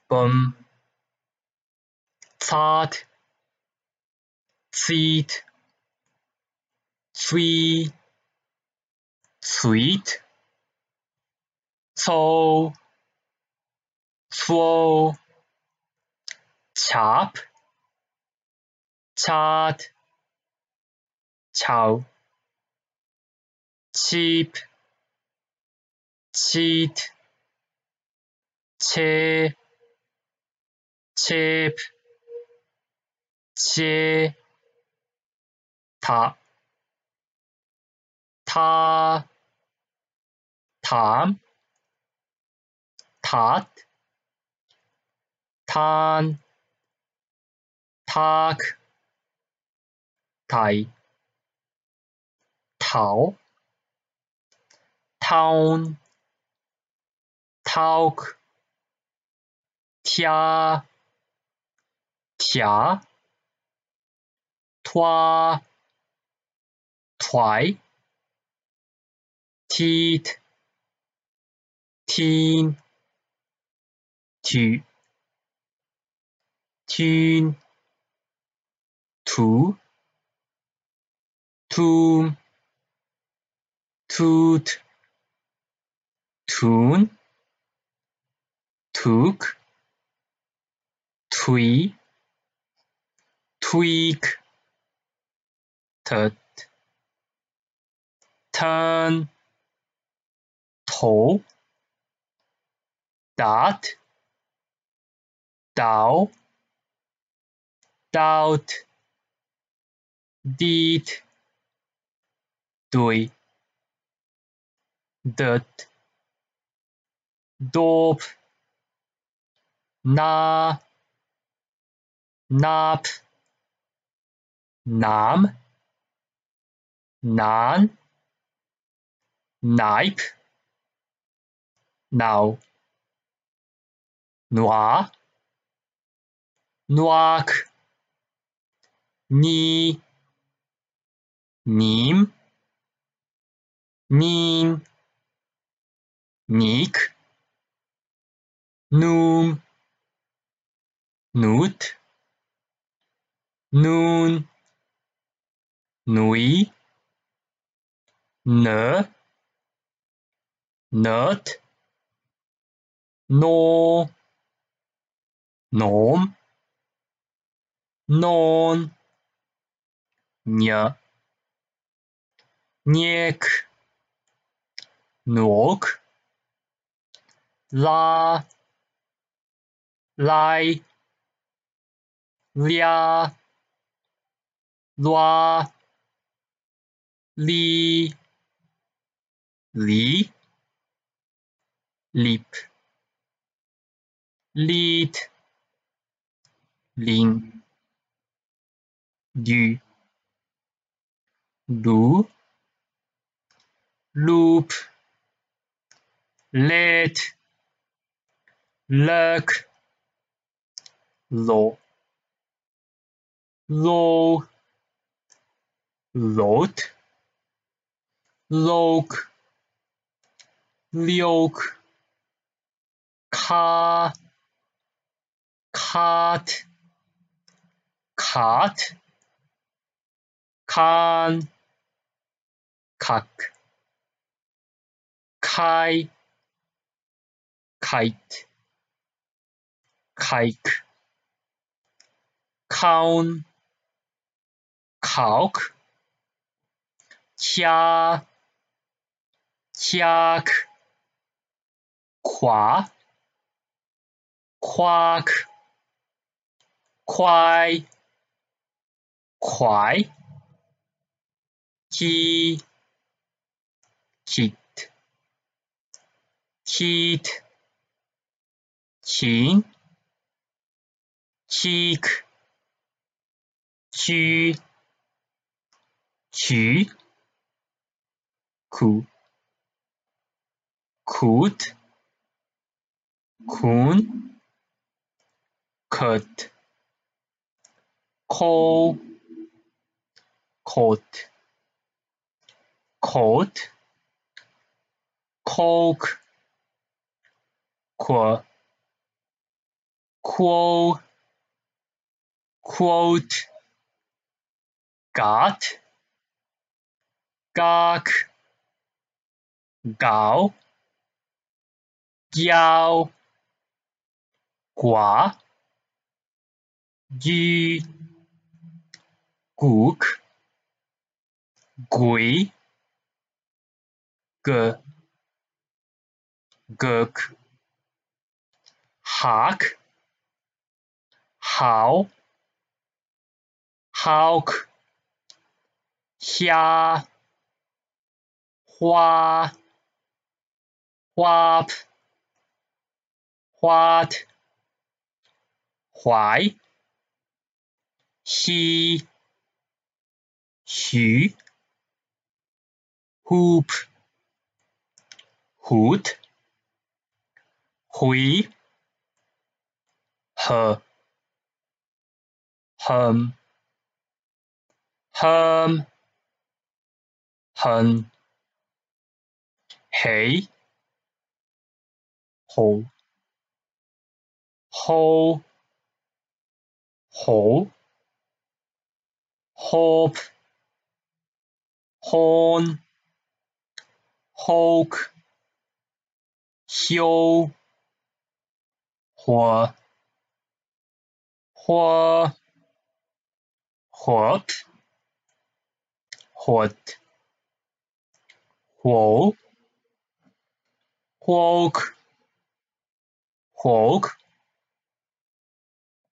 bum, zart, zieht, sweet, sweet, so, slow, chop, chart, chow, cheap, cheat, che, chip, che, ta, ta, tam, tat, tan, tak, tai, tau, town, talk, tia, tia, twa, twy, teat, teen, tu, tune, tu, tune, toot, tune, took, twee, tweak, tut, turn, toe, dot, dow, doubt, deed, doei, dut, dope, na, nap, nam, nan, nipe, now, noir, noak, knee, neem, neen, neek, noom, noot, noon, nui, ne, nut, no, norm, non, nya, nyek, nok, la, lie, lia, lwa, li, leap, lead, lean, du, do, loop, let, luck, law, low, lot, loke, lyoke, car, cart, cart, can, cuck, kai, kite, kike, cown, calc, kya, kyak, kwa, quack, quai, quai, key, kit, keat, keen, cheek, chew, chew, coo, coot, coon, cut, call, coat, coat, coke, qua, quote, quote, got, gok, gao, giao, quả, duy, guộc, quỷ, g, gược, hạc, hảo, hawk,虾,花, whop, what, why, he,许, hoop, hoot, hui, her, hum, hum, hun, hey, ho, ho, hole, hope, horn, hulk, hill, hua, hua, what, what, whoa, walk, walk,